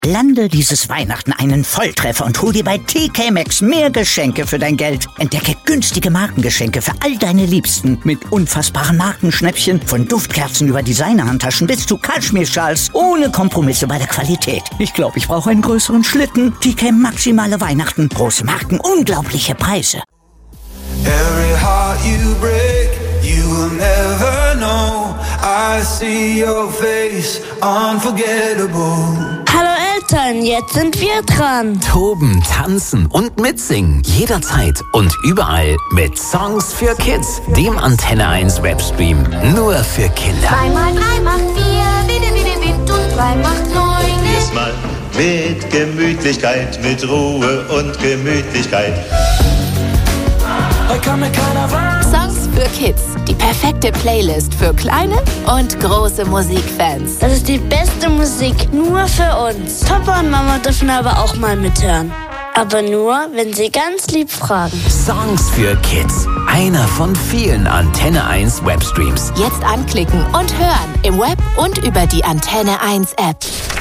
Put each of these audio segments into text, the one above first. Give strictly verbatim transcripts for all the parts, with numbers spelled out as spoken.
Lande dieses Weihnachten einen Volltreffer und hol dir bei T K Maxx mehr Geschenke für dein Geld. Entdecke günstige Markengeschenke für all deine Liebsten mit unfassbaren Markenschnäppchen, von Duftkerzen über Designerhandtaschen bis zu Kaschmirschals, ohne Kompromisse bei der Qualität. Ich glaube, ich brauche einen größeren Schlitten. T K maximale Weihnachten, große Marken, unglaubliche Preise. Every heart you break, you will never know. I see your face, unforgettable. Hallo Eltern, jetzt sind wir dran. Toben, tanzen und mitsingen. Jederzeit und überall mit Songs für Kids. Dem Antenne eins Webstream. Nur für Kinder. zwei mal drei macht vier, bitte, bitte, bitte, und drei macht neun. Diesmal mit Gemütlichkeit, mit Ruhe und Gemütlichkeit. Heute kann mir keiner warnen. Songs für Kids. Die perfekte Playlist für kleine und große Musikfans. Das ist die beste Musik nur für uns. Papa und Mama dürfen aber auch mal mithören. Aber nur, wenn sie ganz lieb fragen. Songs für Kids. Einer von vielen Antenne eins Webstreams. Jetzt anklicken und hören. Im Web und über die Antenne eins App.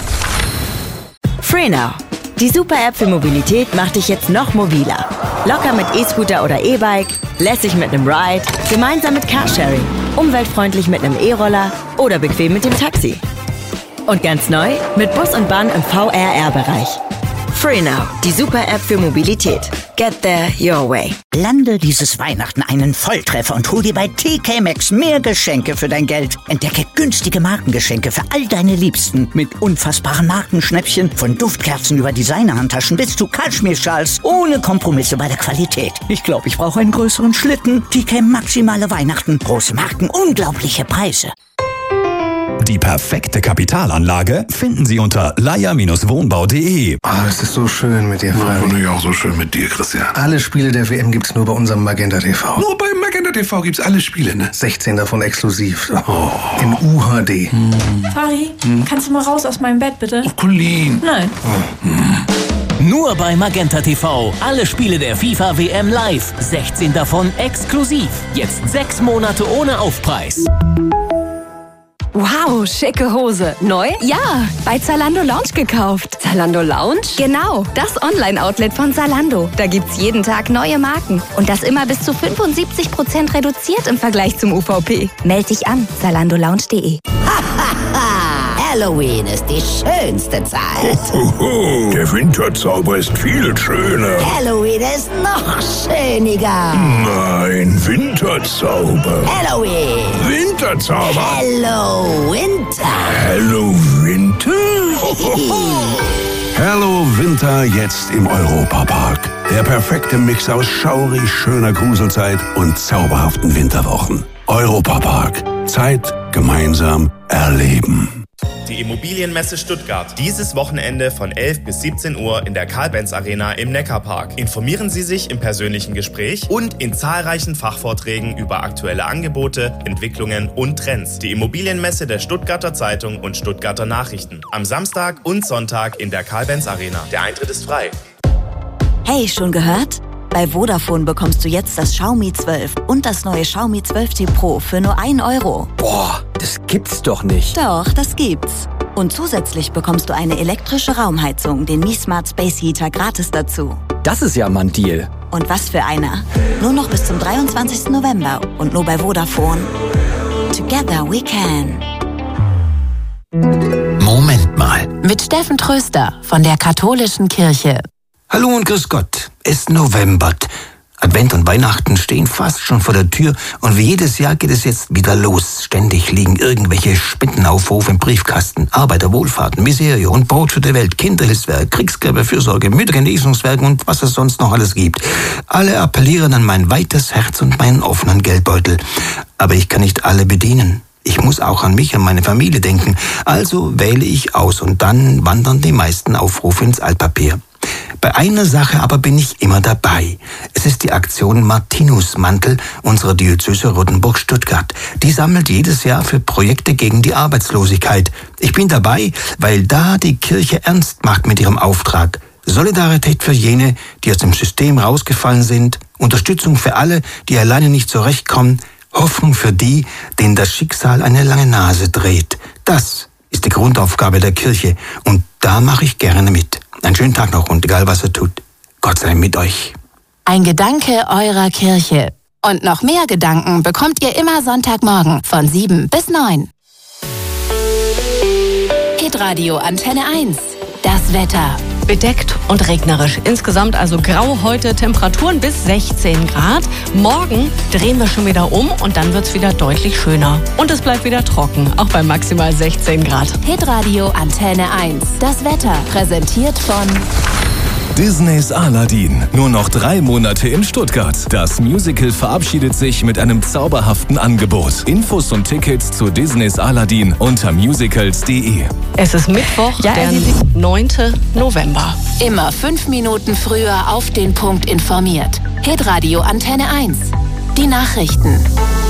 FreeNow. Die Super-App für Mobilität macht dich jetzt noch mobiler. Locker mit E-Scooter oder E-Bike, lässig mit einem Ride, gemeinsam mit Carsharing, umweltfreundlich mit einem E-Roller oder bequem mit dem Taxi. Und ganz neu mit Bus und Bahn im V R R-Bereich. FreeNow, die Super-App für Mobilität. Get there your way. Lande dieses Weihnachten einen Volltreffer und hol dir bei T K Maxx mehr Geschenke für dein Geld. Entdecke günstige Markengeschenke für all deine Liebsten mit unfassbaren Markenschnäppchen, von Duftkerzen über Designerhandtaschen bis zu Kaschmirschals, ohne Kompromisse bei der Qualität. Ich glaube, ich brauche einen größeren Schlitten. T K maximale Weihnachten, große Marken, unglaubliche Preise. Die perfekte Kapitalanlage finden Sie unter leier Wohnbau punkt de. Ah, es ist so schön mit dir, Frank. Und ich auch so schön mit dir, Christian. Alle Spiele der W M gibt's nur bei unserem Magenta T V. Nur beim Magenta T V gibt's alle Spiele, ne? sechzehn davon exklusiv. Oh. In U H D. Hm. Fari, hm? kannst du mal raus aus meinem Bett, bitte? Oh, Colin. Nein. Oh. Hm. Nur bei Magenta T V. Alle Spiele der FIFA W M live. sechzehn davon exklusiv. Jetzt sechs Monate ohne Aufpreis. Wow, schicke Hose. Neu? Ja, bei Zalando Lounge gekauft. Zalando Lounge? Genau, das Online-Outlet von Zalando. Da gibt's jeden Tag neue Marken. Und das immer bis zu fünfundsiebzig Prozent reduziert im Vergleich zum U V P. Meld dich an, zalando lounge punkt de. Halloween ist die schönste Zeit. Ho, ho, ho. Der Winterzauber ist viel schöner. Halloween ist noch schöniger. Nein, Winterzauber. Halloween. Winterzauber. Hello Winter. Hello Winter? Hello Winter jetzt im Europapark. Der perfekte Mix aus schaurig schöner Gruselzeit und zauberhaften Winterwochen. Europapark. Zeit gemeinsam erleben. Die Immobilienmesse Stuttgart. Dieses Wochenende von elf bis siebzehn Uhr in der Karl-Benz Arena im Neckarpark. Informieren Sie sich im persönlichen Gespräch und in zahlreichen Fachvorträgen über aktuelle Angebote, Entwicklungen und Trends. Die Immobilienmesse der Stuttgarter Zeitung und Stuttgarter Nachrichten. Am Samstag und Sonntag in der Karl-Benz Arena. Der Eintritt ist frei. Hey, schon gehört? Bei Vodafone bekommst du jetzt das Xiaomi zwölf und das neue Xiaomi zwölf T Pro für nur ein Euro. Boah, das gibt's doch nicht. Doch, das gibt's. Und zusätzlich bekommst du eine elektrische Raumheizung, den Mi Smart Space Heater, gratis dazu. Das ist ja mal ein Deal. Und was für einer. Nur noch bis zum dreiundzwanzigsten November und nur bei Vodafone. Together we can. Moment mal. Mit Steffen Tröster von der Katholischen Kirche. Hallo und grüß Gott. Es novembert. Advent und Weihnachten stehen fast schon vor der Tür und wie jedes Jahr geht es jetzt wieder los. Ständig liegen irgendwelche Spendenaufrufe im Briefkasten. Arbeiterwohlfahrt, Miserie und Brot für die Welt, Kinderhilfswerk, Kriegsgräberfürsorge, Müttergenesungswerk und was es sonst noch alles gibt. Alle appellieren an mein weites Herz und meinen offenen Geldbeutel. Aber ich kann nicht alle bedienen. Ich muss auch an mich und meine Familie denken. Also wähle ich aus und dann wandern die meisten Aufrufe ins Altpapier. Bei einer Sache aber bin ich immer dabei. Es ist die Aktion Martinusmantel unserer Diözese Rottenburg-Stuttgart. Die sammelt jedes Jahr für Projekte gegen die Arbeitslosigkeit. Ich bin dabei, weil da die Kirche ernst macht mit ihrem Auftrag. Solidarität für jene, die aus dem System rausgefallen sind, Unterstützung für alle, die alleine nicht zurechtkommen, Hoffnung für die, denen das Schicksal eine lange Nase dreht. Das ist die Grundaufgabe der Kirche und da mache ich gerne mit. Einen schönen Tag noch und egal was ihr tut, Gott sei mit euch. Ein Gedanke eurer Kirche. Und noch mehr Gedanken bekommt ihr immer Sonntagmorgen von sieben bis neun. Hitradio Antenne eins. Das Wetter. Bedeckt und regnerisch. Insgesamt also grau heute, Temperaturen bis sechzehn Grad. Morgen drehen wir schon wieder um und dann wird es wieder deutlich schöner. Und es bleibt wieder trocken, auch bei maximal sechzehn Grad. Hitradio Antenne eins. Das Wetter präsentiert von Disneys Aladdin. Nur noch drei Monate in Stuttgart. Das Musical verabschiedet sich mit einem zauberhaften Angebot. Infos und Tickets zu Disneys Aladdin unter musicals punkt de. Es ist Mittwoch, ja, der neunten November. Immer fünf Minuten früher auf den Punkt informiert. Hitradio Antenne eins. Die Nachrichten.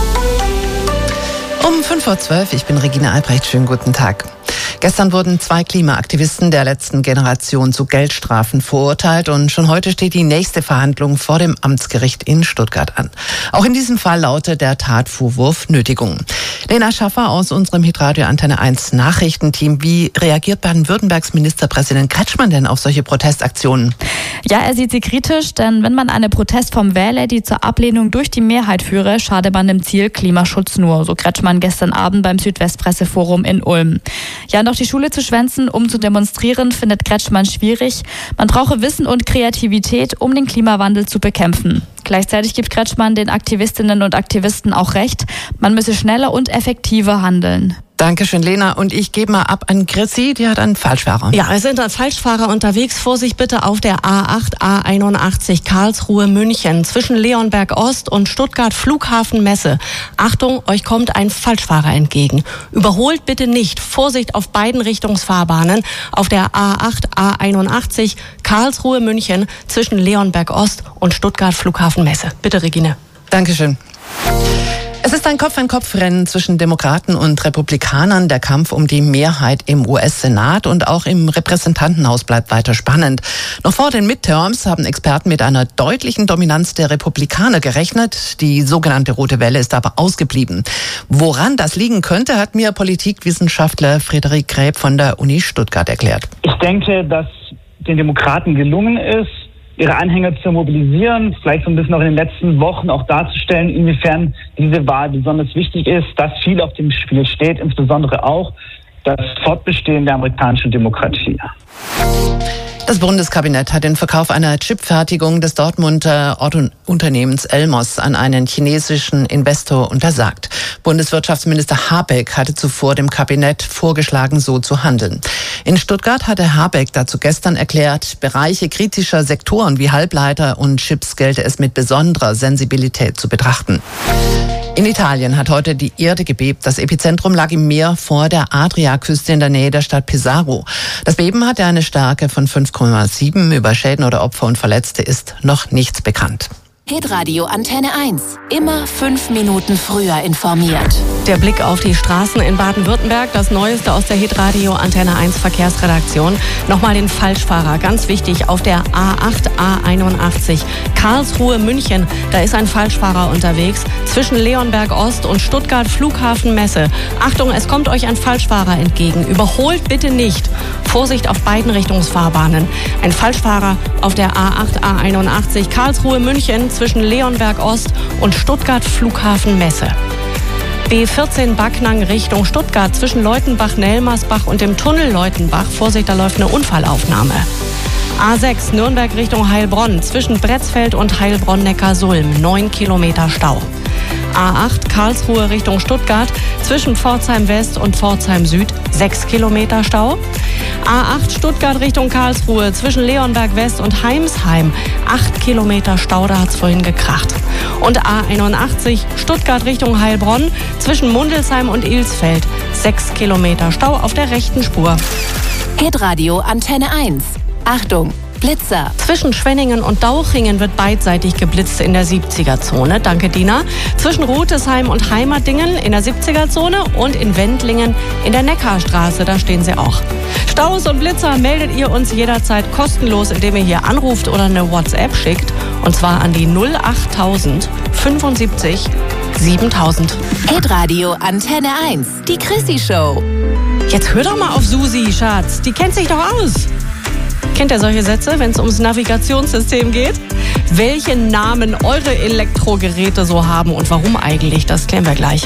Um fünf Uhr zwölf, ich bin Regina Albrecht. Schönen guten Tag. Gestern wurden zwei Klimaaktivisten der letzten Generation zu Geldstrafen verurteilt und schon heute steht die nächste Verhandlung vor dem Amtsgericht in Stuttgart an. Auch in diesem Fall lautet der Tatvorwurf Nötigung. Lena Schaffer aus unserem Hitradio Antenne eins Nachrichtenteam. Wie reagiert Baden-Württembergs Ministerpräsident Kretschmann denn auf solche Protestaktionen? Ja, er sieht sie kritisch, denn wenn man eine Protestform wähle, die zur Ablehnung durch die Mehrheit führe, schade man dem Ziel Klimaschutz nur, so Kretschmann gestern Abend beim Südwestpresseforum in Ulm. Ja, noch die Schule zu schwänzen, um zu demonstrieren, findet Kretschmann schwierig. Man brauche Wissen und Kreativität, um den Klimawandel zu bekämpfen. Gleichzeitig gibt Kretschmann den Aktivistinnen und Aktivisten auch recht, man müsse schneller und effektiver handeln. Dankeschön, Lena. Und ich gebe mal ab an Chrissy, die hat einen Falschfahrer. Ja, es sind Falschfahrer unterwegs. Vorsicht bitte auf der A acht, A einundachtzig, Karlsruhe, München, zwischen Leonberg Ost und Stuttgart Flughafen Messe. Achtung, euch kommt ein Falschfahrer entgegen. Überholt bitte nicht. Vorsicht auf beiden Richtungsfahrbahnen auf der A acht, A einundachtzig, Karlsruhe, München, zwischen Leonberg Ost und Stuttgart Flughafen Messe. Bitte, Regine. Dankeschön. Es ist ein Kopf-an-Kopf-Rennen zwischen Demokraten und Republikanern. Der Kampf um die Mehrheit im U S-Senat und auch im Repräsentantenhaus bleibt weiter spannend. Noch vor den Midterms haben Experten mit einer deutlichen Dominanz der Republikaner gerechnet. Die sogenannte Rote Welle ist aber ausgeblieben. Woran das liegen könnte, hat mir Politikwissenschaftler Frederik Gräb von der Uni Stuttgart erklärt. Ich denke, dass den Demokraten gelungen ist, ihre Anhänger zu mobilisieren, vielleicht so ein bisschen auch in den letzten Wochen auch darzustellen, inwiefern diese Wahl besonders wichtig ist, dass viel auf dem Spiel steht, insbesondere auch das Fortbestehen der amerikanischen Demokratie. Das Bundeskabinett hat den Verkauf einer Chipfertigung des Dortmunder Autounternehmens Elmos an einen chinesischen Investor untersagt. Bundeswirtschaftsminister Habeck hatte zuvor dem Kabinett vorgeschlagen, so zu handeln. In Stuttgart hatte Habeck dazu gestern erklärt, Bereiche kritischer Sektoren wie Halbleiter und Chips gelte es mit besonderer Sensibilität zu betrachten. In Italien hat heute die Erde gebebt. Das Epizentrum lag im Meer vor der Adriaküste in der Nähe der Stadt Pesaro. Das Beben hatte eine Stärke von fünf Komma sieben. Über Schäden oder Opfer und Verletzte ist noch nichts bekannt. Hitradio Antenne eins. Immer fünf Minuten früher informiert. Der Blick auf die Straßen in Baden-Württemberg, das Neueste aus der Hitradio Antenne eins Verkehrsredaktion. Nochmal den Falschfahrer, ganz wichtig, auf der A acht, A einundachtzig, Karlsruhe, München. Da ist ein Falschfahrer unterwegs, zwischen Leonberg Ost und Stuttgart Flughafen Messe. Achtung, es kommt euch ein Falschfahrer entgegen. Überholt bitte nicht. Vorsicht auf beiden Richtungsfahrbahnen. Ein Falschfahrer auf der A acht, A einundachtzig, Karlsruhe, München, zwischen Leonberg Ost und Stuttgart Flughafen Messe. B vierzehn Backnang Richtung Stuttgart zwischen Leutenbach-Nelmersbach und dem Tunnel Leutenbach. Vorsicht, da läuft eine Unfallaufnahme. A sechs Nürnberg Richtung Heilbronn zwischen Bretzfeld und Heilbronn-Neckarsulm. neun Kilometer Stau. A acht Karlsruhe Richtung Stuttgart zwischen Pforzheim West und Pforzheim Süd. sechs Kilometer Stau. A acht Stuttgart Richtung Karlsruhe zwischen Leonberg West und Heimsheim. acht Kilometer Stau, da hat's vorhin gekracht. Und A einundachtzig Stuttgart Richtung Heilbronn zwischen Mundelsheim und Ilsfeld. sechs Kilometer Stau auf der rechten Spur. Hitradio Antenne eins. Achtung, Blitzer. Zwischen Schwenningen und Dauchingen wird beidseitig geblitzt in der siebziger-Zone. Danke, Dina. Zwischen Rotesheim und Heimatdingen in der siebziger-Zone und in Wendlingen in der Neckarstraße. Da stehen sie auch. Staus und Blitzer meldet ihr uns jederzeit kostenlos, indem ihr hier anruft oder eine WhatsApp schickt. Und zwar an die null achttausend fünfundsiebzig siebentausend. Hitradio Antenne eins. Die Chrissy Show. Jetzt hör doch mal auf Susi, Schatz. Die kennt sich doch aus. Kennt ihr solche Sätze, wenn es ums Navigationssystem geht? Welche Namen eure Elektrogeräte so haben und warum eigentlich, das klären wir gleich.